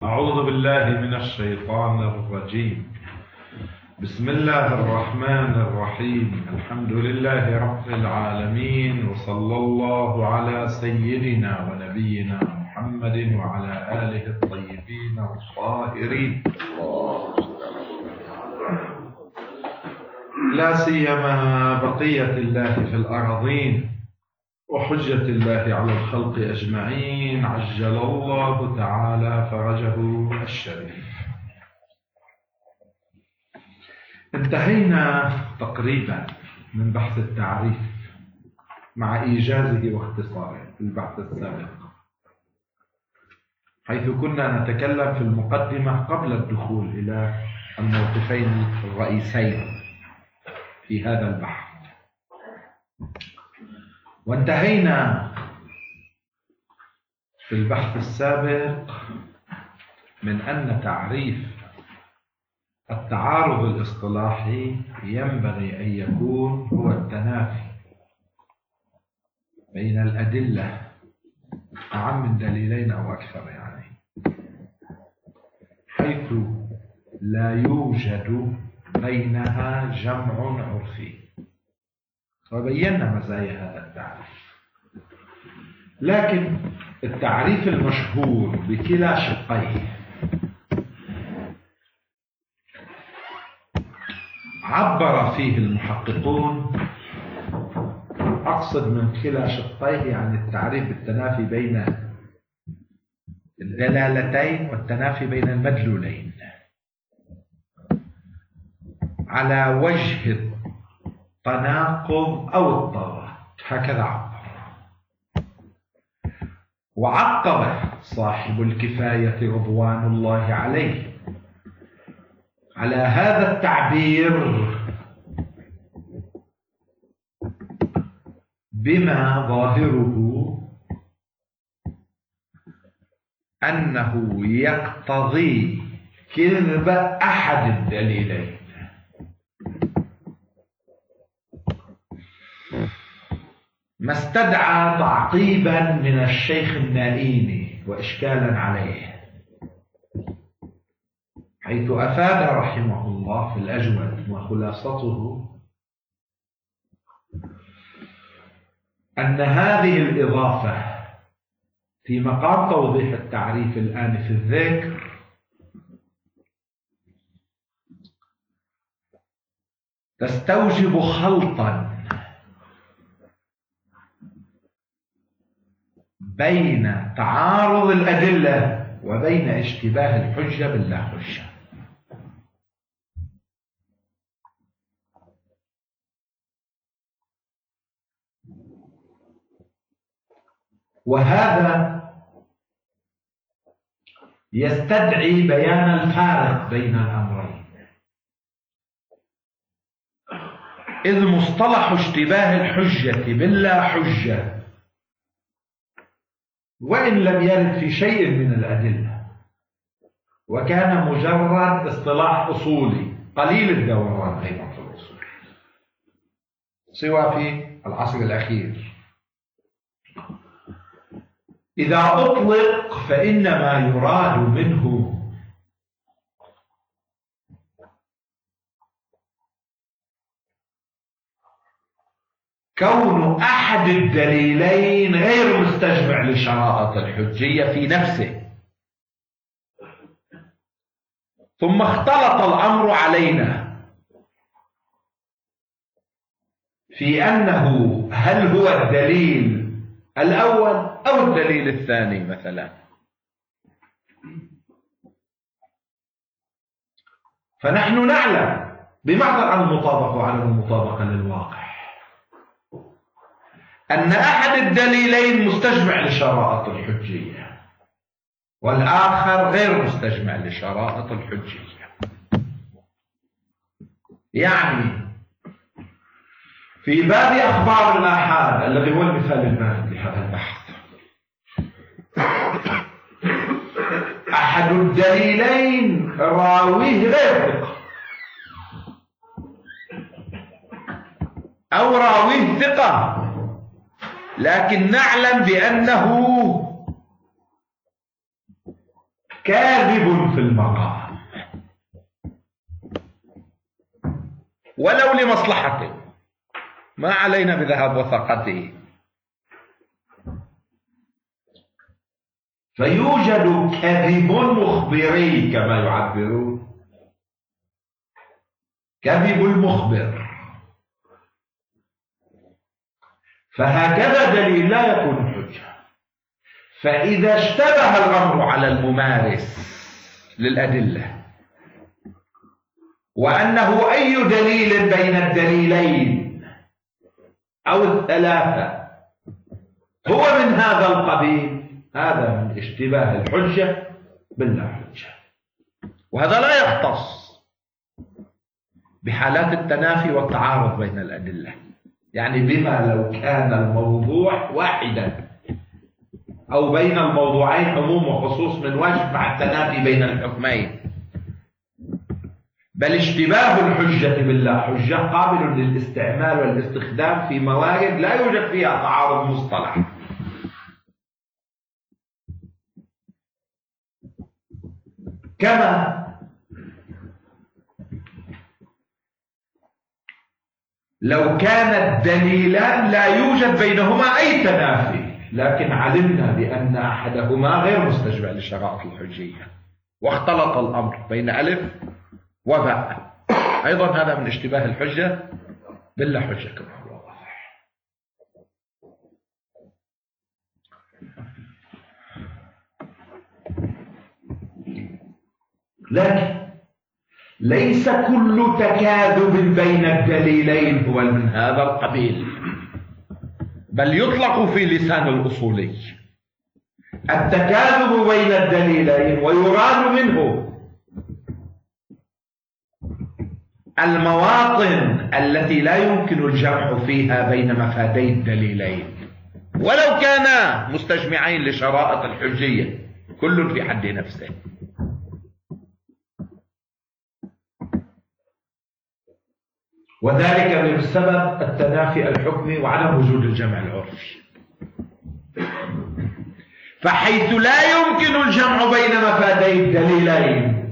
أعوذ بالله من الشيطان الرجيم. بسم الله الرحمن الرحيم. الحمد لله رب العالمين، وصلى الله على سيدنا ونبينا محمد وعلى آله الطيبين الطاهرين، لا سيما بقية الله في الأراضين وحجة الله على الخلق أجمعين، عجل الله تعالى فرجه الشريف. انتهينا تقريبا من بحث التعريف مع إيجازه واختصاره في البحث السابق، حيث كنا نتكلم في المقدمة قبل الدخول إلى الموقفين الرئيسين في هذا البحث. وانتهينا في البحث السابق من أن تعريف التعارض الاصطلاحي ينبغي أن يكون هو التنافي بين الأدلة أعم من دليلين أو أكثر، يعني حيث لا يوجد بينها جمع عرفي، وبينا مزايا هذا التعريف. لكن التعريف المشهور بكلا شقيه عبر فيه المحققون، أقصد من كلا شقيه يعني التعريف بالتنافي بين الدلالتين والتنافي بين المدلولين، على وجه التناقض أو التضاد، هكذا عبر. وعقب صاحب الكفاية رضوان الله عليه على هذا التعبير بما ظاهره أنه يقتضي كذب أحد الدليلين، ما استدعى تعقيبا من الشيخ النائيني وإشكالا عليه، حيث أفاد رحمه الله في الأجود، وخلاصته أن هذه الإضافة في مقام توضيح التعريف الآن في الذكر تستوجب خلطا بين تعارض الأدلة وبين اشتباه الحجة باللا حجة. وهذا يستدعي بيان الفارق بين الأمرين، إذ مصطلح اشتباه الحجة باللا حجة وإن لم يرد في شيء من الأدلة، وكان مجرد اصطلاح أصولي قليل الدوران أيضا في الأصول، سوى في العصر الأخير، إذا أطلق فإنما يراد منه كون أحد الدليلين غير مستجمع لشرائط الحجية في نفسه، ثم اختلط الأمر علينا في أنه هل هو الدليل الأول أو الدليل الثاني مثلا. فنحن نعلم بمعذر عن المطابقة وعدم المطابقة للواقع أن أحد الدليلين مستجمع لشرائط الحجية والآخر غير مستجمع لشرائط الحجية. يعني في باب أخبار الآحاد الذي هو المثال البارد لهذا البحث، أحد الدليلين راويه غير ثقة أو راويه ثقة، لكن نعلم بأنه كاذب في المقام ولو لمصلحته، ما علينا بذهاب وثقته. فيوجد كذب مخبري كما يعبرون، كذب المخبر، فهكذا دليل لا يكون حجة. فإذا اشتبه الأمر على الممارس للأدلة وأنه أي دليل بين الدليلين أو الثلاثة هو من هذا القبيل، هذا من اشتباه الحجة باللا حجة. وهذا لا يختص بحالات التنافي والتعارض بين الأدلة، يعني بما لو كان الموضوع واحدا أو بين الموضوعين عموم وخصوص من وجه مع التنافي بين الحكمين. بل اشتباه الحجة باللا حجة قابل للاستعمال والاستخدام في موارد لا يوجد فيها تعارض مصطلح. كما لو كان الدليلان لا يوجد بينهما أي تنافي، لكن علمنا بأن أحدهما غير مستجمع لشرائط الحجية واختلط الأمر بين ألف وباء، أيضا هذا من اشتباه الحجة باللا حجة كما هو واضح. لكن ليس كل تكاذب بين الدليلين هو من هذا القبيل، بل يطلق في لسان الأصولي التكاذب بين الدليلين ويراد منه المواطن التي لا يمكن الجمع فيها بين مفادي الدليلين ولو كانا مستجمعين لشرائط الحجية كل في حد نفسه. وذلك بسبب التنافي الحكمي وعدم وجود الجمع العرفي. فحيث لا يمكن الجمع بين مفادي الدليلين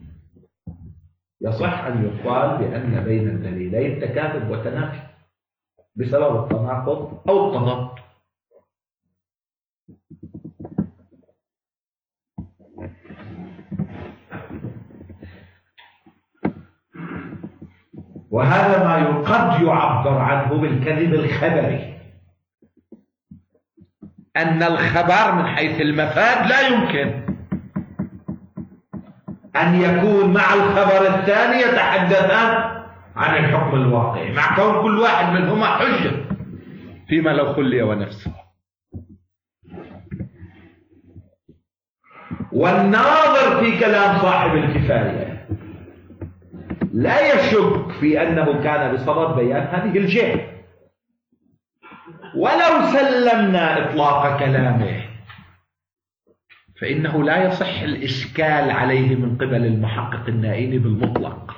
يصح أن يقال بأن بين الدليلين تكاذب وتنافي بسبب التناقض أو التضاد. وهذا ما قد يعبر عنه بالكذب الخبري، أن الخبر من حيث المفاد لا يمكن أن يكون مع الخبر الثاني يتحدثان عن الحكم الواقعي، مع كون كل واحد منهما حجة فيما لو خلي ونفسه. والناظر في كلام صاحب الكفاية لا يشك في أنه كان بصدد بيان هذه الجهة، ولو سلمنا إطلاق كلامه فإنه لا يصح الإشكال عليه من قبل المحقق النائين بالمطلق،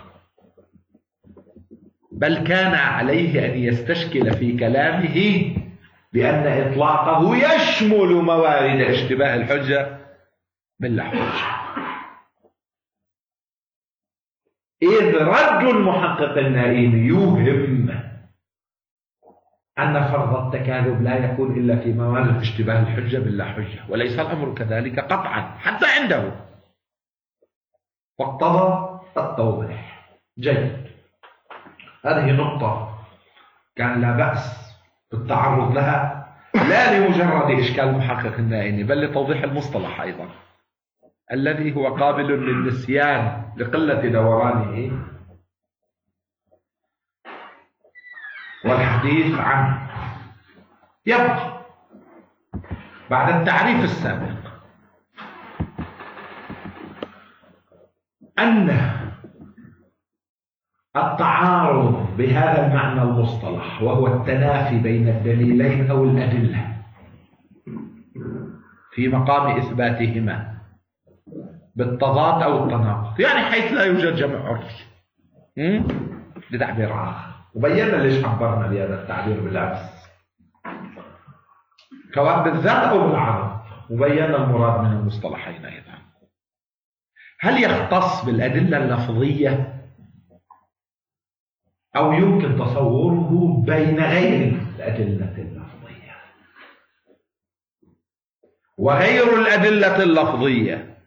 بل كان عليه أن يستشكل في كلامه بأن إطلاقه يشمل موارد اشتباه الحجة باللا حجة. إذ رد المحقق النائين يوهم أن فرض التكاذب لا يكون إلا في موارد اشتباه الحجة باللا حجة، وليس الأمر كذلك قطعا حتى عنده، واقتضى التوضيح. جيد، هذه نقطة كان لا بأس بالتعرض لها، لا لمجرد إشكال محقق النائين بل لتوضيح المصطلح أيضا الذي هو قابل للنسيان لقلة دورانه والحديث عنه. يبقى بعد التعريف السابق أن التعارض بهذا المعنى المصطلح وهو التنافي بين الدليلين أو الأدلة في مقام إثباتهما بالتضاد أو التناقض، يعني حيث لا يوجد جمع عرفي لتعبير آخر، وبينا ليش عبرنا بهذا التعبير بالعكس سواء بالذات أو بالعرض، وبينا المراد من المصطلحين أيضا. هل يختص بالأدلة اللفظية أو يمكن تصوره بين غير الأدلة اللفظية؟ وغير الأدلة اللفظية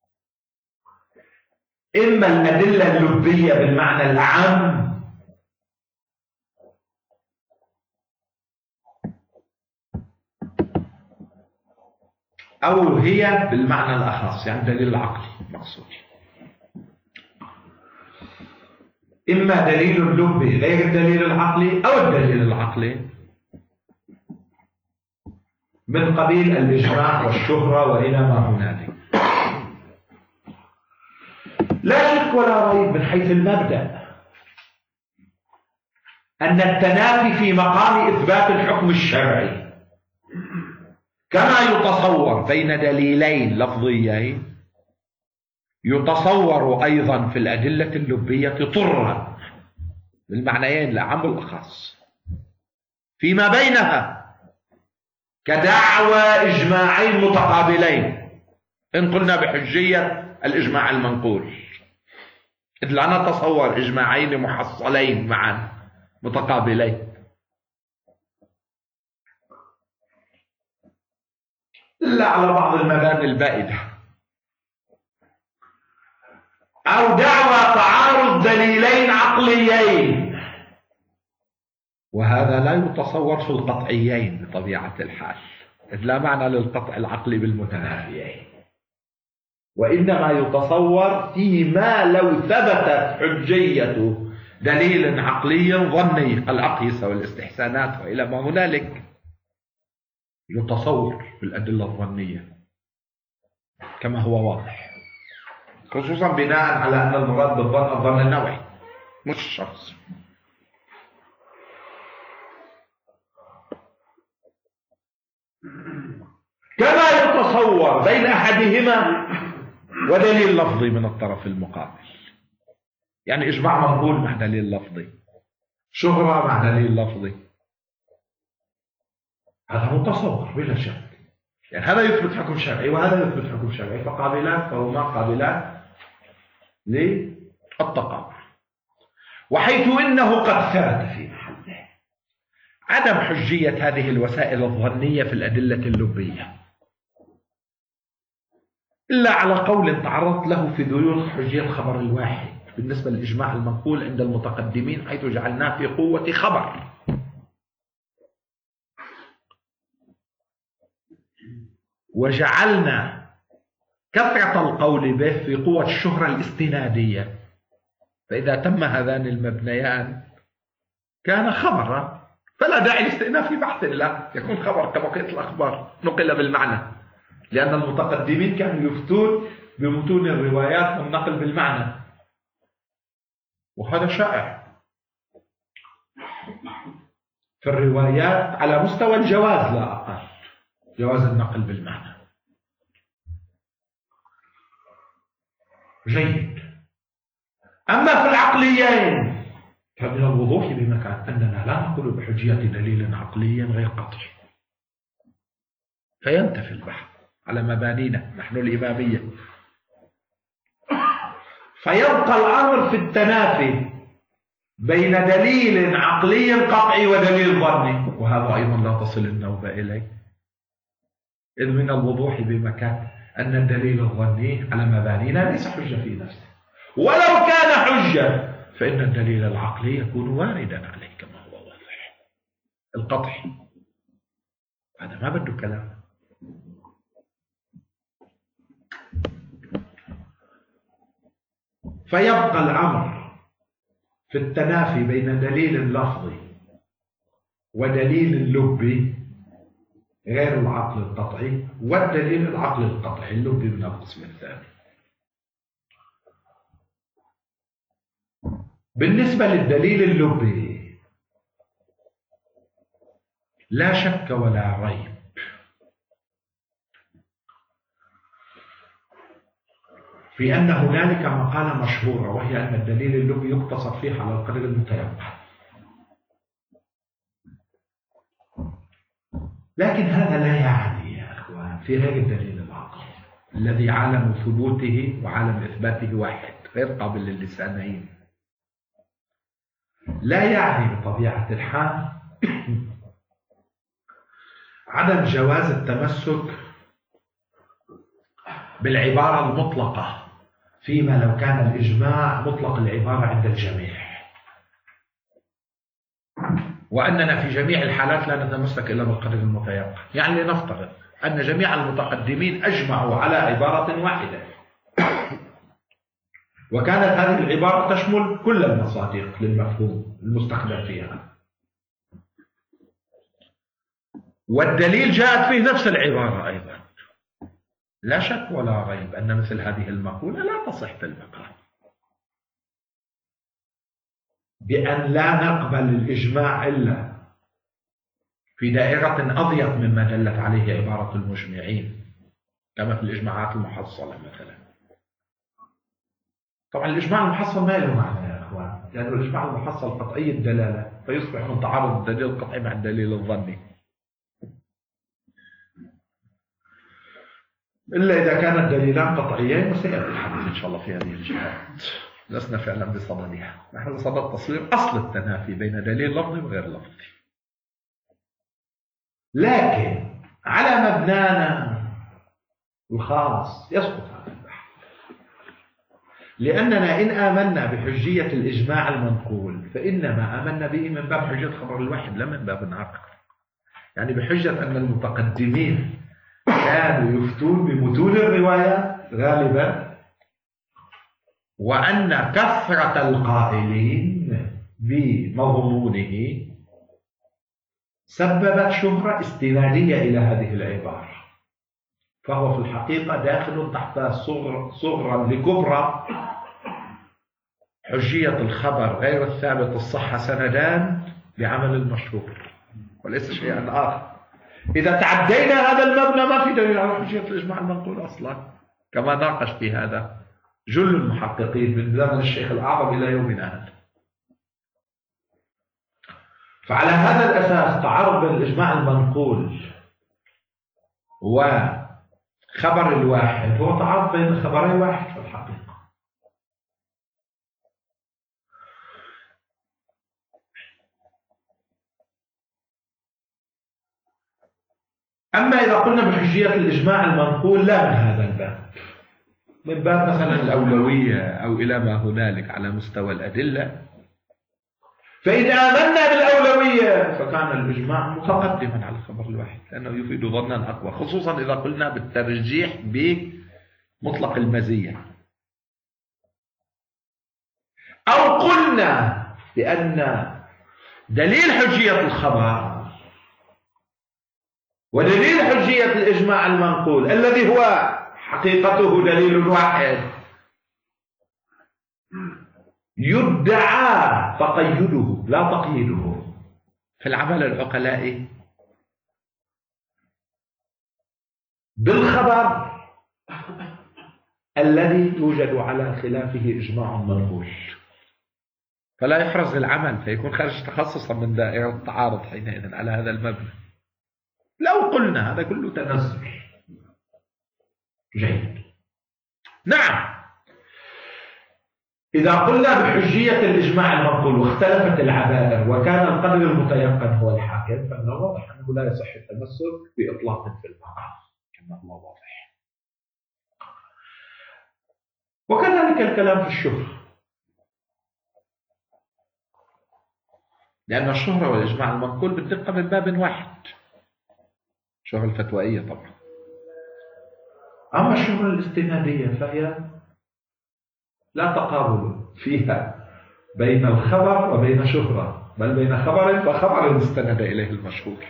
إما الأدلة اللبية بالمعنى العام أو هي بالمعنى الأخص، يعني دليل العقلي مقصود. إما دليل اللبي غير الدليل العقلي أو الدليل العقلي من قبيل الإجماع والشهرة وإلى ما هنالك. لا شك ولا ريب من حيث المبدأ أن التنافي في مقام إثبات الحكم الشرعي كما يتصور بين دليلين لفظيين يتصور أيضا في الأدلة اللبية طرا بالمعنيين الأعم والأخص فيما بينها كدعوى إجماعين متقابلين إن قلنا بحجية الإجماع المنقول، إذ لا نتصور إجماعين محصلين معا متقابلين إلا على بعض المباني البائدة، أو دعوى تعارض دليلين عقليين، وهذا لا يتصور في القطعيين بطبيعة الحال، إذ لا معنى للقطع العقلي بالمتنافيين، وإنما يتصور فيما لو ثبتت حجية دليل عقلي ظني كالأقيسة والاستحسانات وإلى ما هنالك، يتصور في الأدلة الظنية كما هو واضح، خصوصا بناء على أن المراد بالظن الظن النوعي مش الشخص. كما يتصور بين أحدهما ودليل لفظي من الطرف المقابل، يعني إجماع منقول مع دليل لفظي، شهرة مع دليل لفظي، هذا متصور بلا شك، يعني هذا يثبت حكم شرعي وهذا يثبت حكم شرعي، فقابلان فهما قابلان للتقابل. وحيث إنه قد ثبت في محله عدم حجية هذه الوسائل الظنية في الأدلة اللبية إلا على قول تعرضت له في ذيول حجية خبر الواحد بالنسبة للإجماع المنقول عند المتقدمين، حيث جعلناه في قوة خبر، وجعلنا كثرة القول به في قوة الشهرة الاستنادية، فإذا تم هذان المبنيان كان خبرا فلا داعي لاستئناف بحث الله، يكون خبر كبقية الأخبار نقل بالمعنى، لأن المتقدمين كانوا يفتون بمتون الروايات والنقل بالمعنى، وهذا شائع في الروايات على مستوى الجواز لا أقل، جواز النقل بالمعنى. جيد. أما في العقليين فمن الوضوح بمكان أننا لا نقول بحجية دليل عقلي غير قطعي، فينتفي البحث على مبانينا نحن الإمامية، فيبقى الأمر في التنافي بين دليل عقلي قطعي ودليل ظني، وهذا أيضا لا تصل النوبة إليه، إذ من الوضوح بمكان أن الدليل الظني على مبانينا ليس حجة في نفسه، ولو كان حجة فإن الدليل العقلي يكون واردا عليه كما هو واضح القطعي، هذا ما بده كلام. فيبقى الأمر في التنافي بين دليل لفظي ودليل لبي غير العقل القطعي والدليل العقل القطعي اللبي من القسم الثاني. بالنسبة للدليل اللبي لا شك ولا ريب في أن هنالك مقالة مشهورة، وهي أن الدليل اللبي يقتصر فيه على القدر المتيقن، لكن هذا لا يعني يا أخوان في غير الدليل العقلي، الذي عالم ثبوته وعالم إثباته واحد غير قابل للسانين، لا يعني بطبيعة الحال عدم جواز التمسك بالعبارة المطلقة فيما لو كان الإجماع مطلق العبارة عند الجميع، وأننا في جميع الحالات لا نتمسك إلا بالقدر المتيقن. يعني لنفترض أن جميع المتقدمين أجمعوا على عبارة واحدة، وكانت هذه العبارة تشمل كل المصادق للمفهوم المستخدم فيها، والدليل جاءت فيه نفس العبارة أيضا، لا شك ولا ريب أن مثل هذه المقولة لا تصح في المقام، بأن لا نقبل الإجماع إلا في دائرة أضيق مما دلت عليه عبارة المجمعين، كما في الإجماعات المحصلة مثلا. طبعا الإجماع المحصل ما له معنى يا أخوان، لأن الإجماع المحصل قطعي الدلالة، فيصبح من تعارض الدليل القطعي مع الدليل الظني، إلا إذا كان الدليلان قطعيين، وسيأتي الحديث إن شاء الله في هذه الجهات. لسنا فعلا بصددها، نحن بصدد تصوير أصل التنافي بين دليل لفظي وغير لفظي، لكن على مبنانا الخاص يسقط هذا البحث، لأننا إن آمنا بحجية الإجماع المنقول فإنما آمنا به من باب حجية خبر الواحد لا من باب آخر، يعني بحجة أن المتقدمين كانوا يفتون بمتون الروايات غالبا، وأن كثرة القائلين بمضمونه سببت شهرة استنادية إلى هذه العبارة، فهو في الحقيقة داخل تحت صغرا لكبرى حجية الخبر غير الثابت الصحة سندان بعمل المشهور وليس شيئا آخر. إذا تعدينا هذا المبنى ما في دليل على حجية الإجماع المنقول أصلا، كما ناقش في هذا جل المحققين من زمن الشيخ الأعظم إلى يومنا هذا. فعلى هذا الأساس تعارض بين الإجماع المنقول وخبر الواحد هو تعارض بين خبري واحد في الحقيقة. أما إذا قلنا بحجية الإجماع المنقول لا من هذا الباب، من باب مثلا الأولوية أو إلى ما هنالك على مستوى الأدلة، فإذا آمنا بالأولوية فكان الإجماع متقدما على الخبر الواحد لأنه يفيد ظنا أقوى، خصوصا إذا قلنا بالترجيح بمطلق المزية، أو قلنا بأن دليل حجية الخبر ودليل حجية الإجماع المنقول الذي هو حقيقته دليل واحد يدعى تقيده لا تقييده في العمل العقلائي بالخبر الذي يوجد على خلافه إجماع منقول، فلا يحرز العمل فيكون خارج تخصصا من دائرة التعارض حينئذ على هذا المبنى. لو قلنا هذا كله تنزل جيد. نعم، إذا قلنا بحجية الإجماع المنقول واختلفت العبائر وكان القدر المتيقن هو الحاكم، فإنه واضح أنه لا يصح التمسك بإطلاق في المقام كما هو واضح. وكذلك الكلام في الشهرة، لأن الشهرة والإجماع المنقول بالدقة من باب واحد، الشهرة الفتوائية طبعا. أما الشهرة الاستنادية فهي لا تقابل فيها بين الخبر وبين شهرة، بل بين خبر وخبر استند إليه المشهور.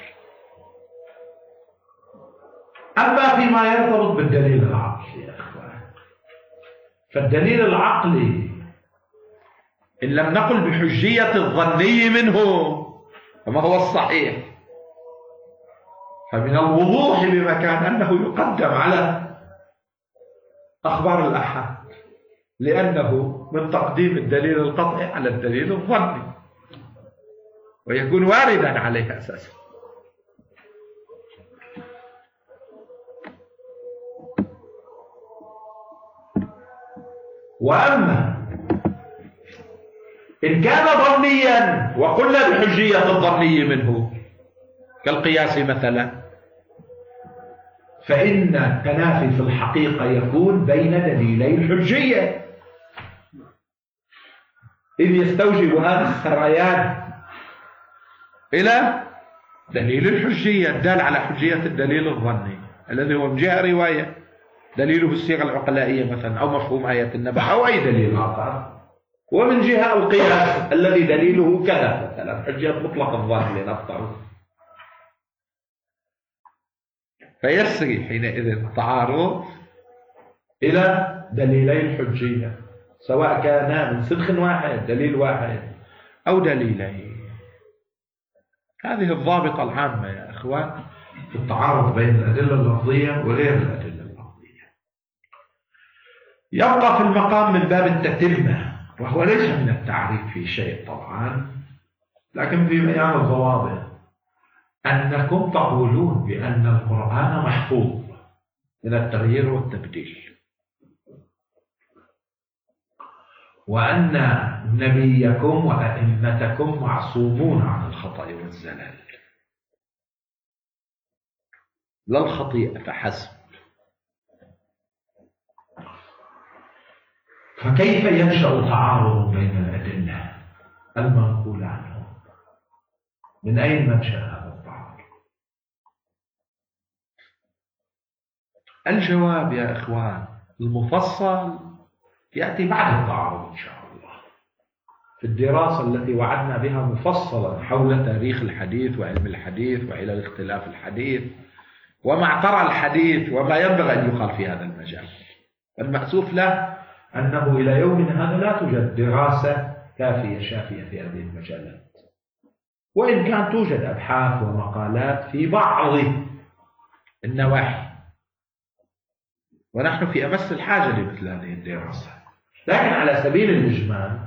أما فيما يرتبط بالدليل العقلي يا أخوان، فالدليل العقلي إن لم نقل بحجية الظني منه فما هو الصحيح، فمن الوضوح بمكان أنه يقدم على أخبار الأحاد، لأنه من تقديم الدليل القطعي على الدليل الظني ويكون واردا عليه أساسا. وأما إن كان ظنيا وقلنا بحجية الظني منه كالقياس مثلا، فإن التنافي في الحقيقة يكون بين دليلي الحجية، إذ يستوجب هذا السريان إلى دليل الحجية الدال على حجية الدليل الظني الذي هو من جهة رواية دليله الصيغة العقلائية مثلا أو مفهوم آية النبأ أو أي دليل آخر، ومن جهة القياس الذي دليله كذا مثلا حجية مطلق الظن لنفترض. فيسري حينئذ التعارض إلى دليلي الحجية سواء كانا من صدق واحد دليل واحد أو دليلين. هذه الضابطة العامة يا إخوان في التعارض بين الأدلة اللفظية وغير الأدلة اللفظية. يبقى في المقام من باب التتمة، وهو ليس من التعريف في شيء طبعا، لكن في بيان الضوابط، أنكم تقولون بأن القرآن محفوظ من التغيير والتبديل، وأن نبيكم وأئمتكم معصومون عن الخطأ والزلل، لا الخطيئة فحسب. فكيف ينشأ تعارض بين الأدلة المنقول عنهم؟ من أين منشأ هذا التعارض؟ الجواب يا إخوان المفصل يأتي بعد التعارض إن شاء الله، في الدراسة التي وعدنا بها مفصلا حول تاريخ الحديث وعلم الحديث وعلل اختلاف الحديث وما اعترى الحديث وما ينبغي أن يقال في هذا المجال. المأسوف له أنه إلى يومنا هذا لا توجد دراسة كافية شافية في هذه المجالات، وإن كان توجد أبحاث ومقالات في بعض النواحي، ونحن في أمس الحاجة لمثل هذه الدراسة. لكن على سبيل الإجمال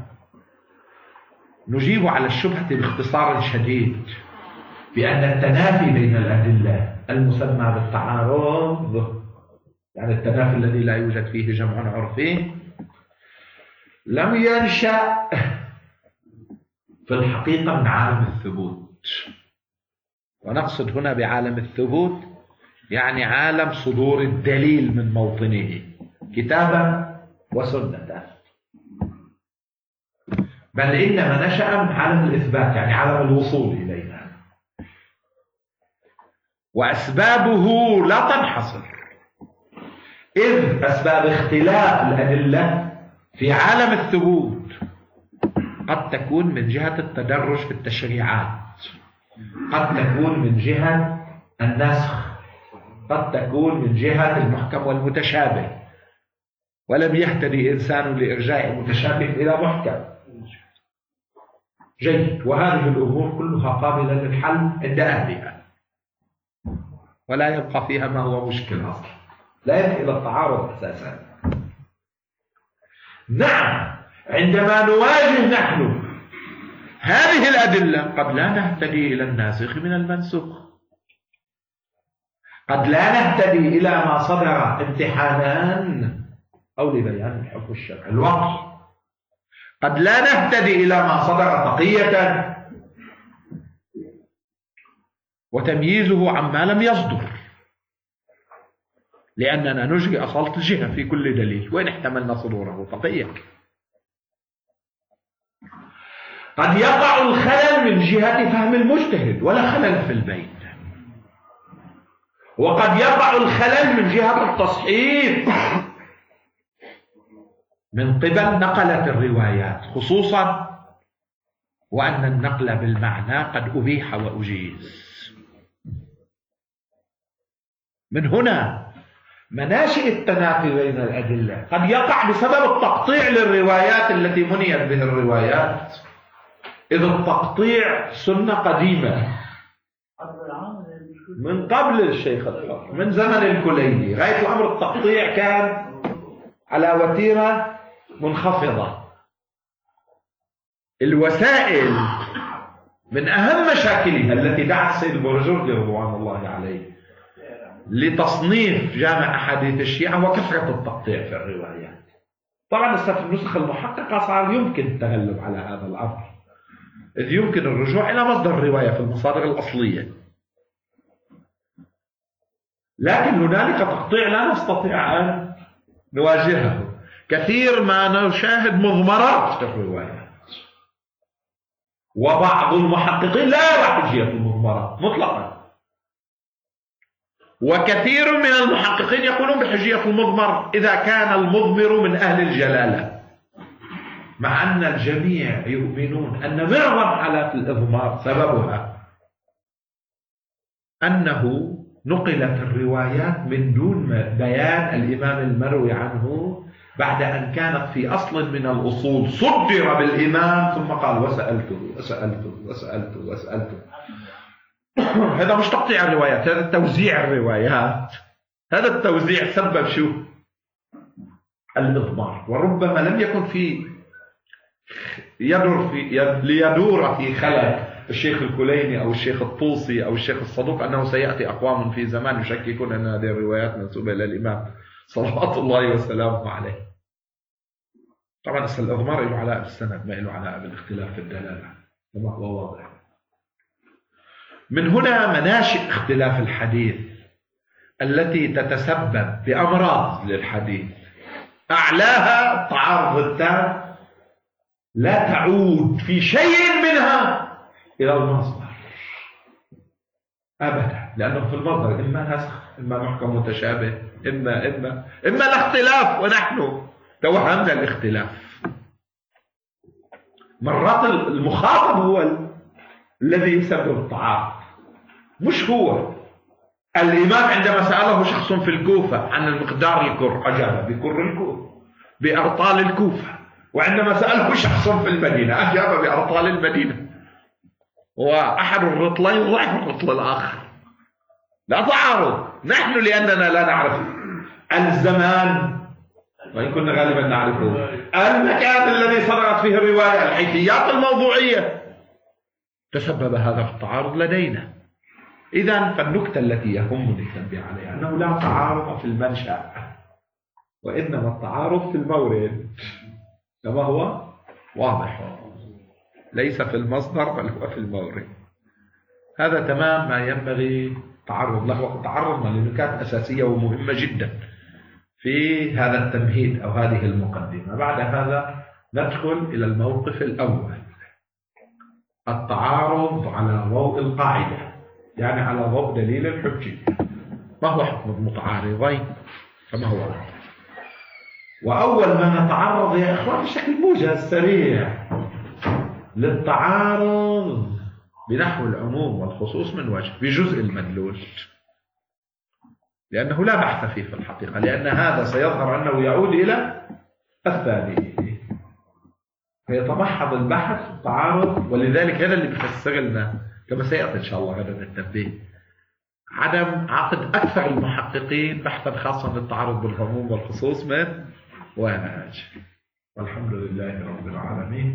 نجيب على الشبهة باختصار شديد بأن التنافي بين الأدلة المسمى بالتعارض، يعني التنافي الذي لا يوجد فيه جمع عرفي، لم ينشأ في الحقيقة من عالم الثبوت. ونقصد هنا بعالم الثبوت يعني عالم صدور الدليل من موطنه كتابا وسنة، بل إنما نشأ من عالم الإثبات، يعني عالم الوصول إلينا، وأسبابه لا تنحصر، إذ أسباب اختلاف الأدلة في عالم الثبوت قد تكون من جهة التدرج في التشريعات، قد تكون من جهة النسخ، قد تكون من جهة المحكم والمتشابه، ولم يهتدي إنسان لإرجاع المتشابه إلى محكم. جيد، وهذه الأمور كلها قابلة للحل عند أهلها، ولا يبقى فيها ما هو مشكلة أصلا، لا يدعي إلى التعارض أساسا. نعم، عندما نواجه نحن هذه الأدلة قد لا نهتدي إلى الناسخ من المنسوخ، قد لا نهتدي إلى ما صدر امتحانا أو لبيان الحكم الشرعي الوقت، قد لا نهتدي إلى ما صدر تقية وتمييزه عما لم يصدر، لأننا نجري أصالة الجهة في كل دليل وإن احتملنا صدوره تقية. قد يقع الخلل من جهة فهم المجتهد ولا خلل في البين، وقد يقع الخلل من جهة التصحيح من قبل نقلة الروايات، خصوصا وأن النقل بالمعنى قد أبيح وأجيز. من هنا مناشئ التنافي بين الأدلة قد يقع بسبب التقطيع للروايات التي منيت به الروايات، إذ التقطيع سنة قديمة من قبل الشيخ الحر، من زمن الكليني غاية الأمر التقطيع كان على وتيرة منخفضة. الوسائل من أهم مشاكلها التي دعت السيد البرجردي رضوان الله عليه لتصنيف جامع أحاديث الشيعة وكثرة التقطيع في الروايات. طبعا في النسخ المحققة صار يمكن التغلب على هذا الأمر، إذ يمكن الرجوع إلى مصدر الرواية في المصادر الأصلية، لكن هنالك تقطيع لا نستطيع أن نواجهه. كثير ما نشاهد مضمرات في الروايات، وبعض المحققين لا يرى حجية المضمرات مطلقا، وكثير من المحققين يقولون بحجية المضمر إذا كان المضمر من أهل الجلالة، مع أن الجميع يؤمنون أن معظم حالات الإضمار سببها أنه نقلت الروايات من دون بيان الإمام المروي عنه، بعد أن كانت في أصل من الأصول صدر بالإمام ثم قال وسألته. هذا مش تقطيع الروايات، هذا توزيع الروايات. هذا التوزيع سبب شو؟ الإضمار. وربما لم يكن ليدور في خلل الشيخ الكليني أو الشيخ الطوسي أو الشيخ الصدوق أنه سيأتي أقوام في زمان يشككون أن هذه الروايات منسوبة إلى الإمام صلوات الله وسلامه عليه. طبعا الإضمار له علاقة بالسند، ما له علاقة بالاختلاف في الدلالة كما هو واضح. من هنا مناشئ اختلاف الحديث التي تتسبب بأمراض للحديث، أعلاها التعارض التام، لا تعود في شيء منها إلى المصدر أبدا، لأنه في المصدر إما نسخ، إما محكم متشابه، إما الاختلاف، ونحن توهمنا الاختلاف. مرات المخاطب هو الذي يسبب التعارض، مش هو. الإمام عندما سأله شخص في الكوفة عن المقدار الكر أجاب بكر الكوفة بأرطال الكوفة، وعندما سأله شخص في المدينة أجاب بأرطال المدينة، وأحد الرطلين ضعف الرطل الآخر، لا تعارض. نحن لأننا لا نعرف الزمان، وإن كنا غالبا نعرفه، المكان الذي صدرت فيه الرواية، الحيثيات الموضوعية، تسبب هذا في التعارض لدينا. إذن فالنكتة التي يهمني التنبيه عليها أنه لا تعارض في المنشأ، وإنما التعارض في المورد كما هو واضح، ليس في المصدر بل هو في المورد. هذا تمام ما ينبغي التعرض له، وتعرضنا لنكات أساسية ومهمة جدا في هذا التمهيد أو هذه المقدمة. بعد هذا ندخل إلى الموقف الأول، التعارض على ضوء القاعدة، يعني على ضوء دليل الحجة. ما هو حكم المتعارضين كما هو؟ وأول ما نتعرض يا إخوان بشكل موجز سريع للتعارض بنحو العموم والخصوص من وجه بجزء المدلول، لأنه لا بحث فيه في الحقيقة، لأن هذا سيظهر أنه يعود إلى الثاني، فيتمحض البحث في التعارض. ولذلك هذا اللي بيفسر لنا كما سيأتي إن شاء الله غدا التنبيه عدم عقد أكثر المحققين بحثا خاصا للتعارض بالعموم والخصوص من وجه. والحمد لله رب العالمين.